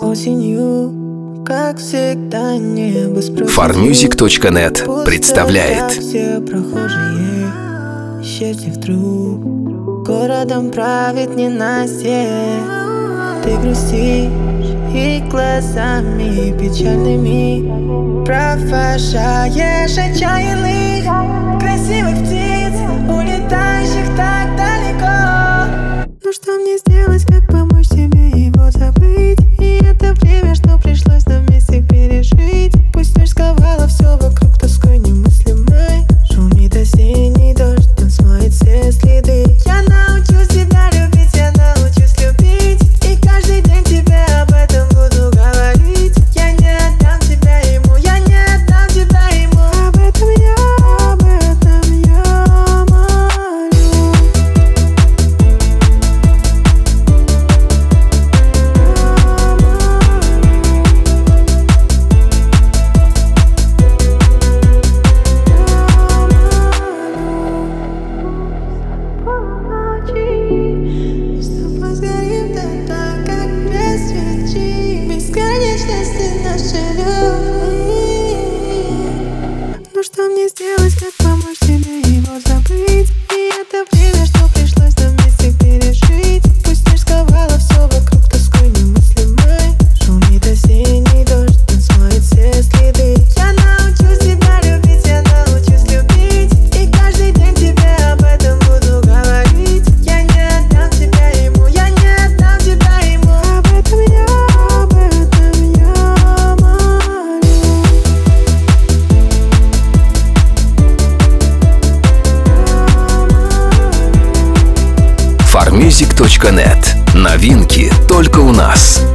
Осенью, как всегда, небо спросит. Farmusic.net представляет. Все прохожие, счастье вдруг городом правит ненастье. Ты грустишь и глазами печальными провожаешь отчаянных красивых птиц, улетающих так далеко. Ну что мне сделать, как помочь тебе его забыть? И это время, что пришлось нам вместе пережить. Пусть ночь сковала все вокруг тоской немыслимой. Шумит осенний дождь, он смоет все следы. Я научусь тебя любить, я научусь любить. И каждый день тебе об этом буду говорить. Я не отдам тебя ему, я не отдам тебя ему. Об этом я молю. С тобой сгорим до так, как без свечи. Бесконечности нашей любви. Ну что мне сделать, как помочь тебе его забыть? И это время, что пришлось нам вместе пережить. Пусть ночь сковала все вокруг тоской немыслимой. Шумит осенний дождь, он смоет все следы. Я научусь тебя любить, я научусь любить. И каждый день тебе об этом буду говорить. Я не отдам тебя ему, я не отдам тебя ему. Об этом я молю. Farmusic.net. Новинки только у нас.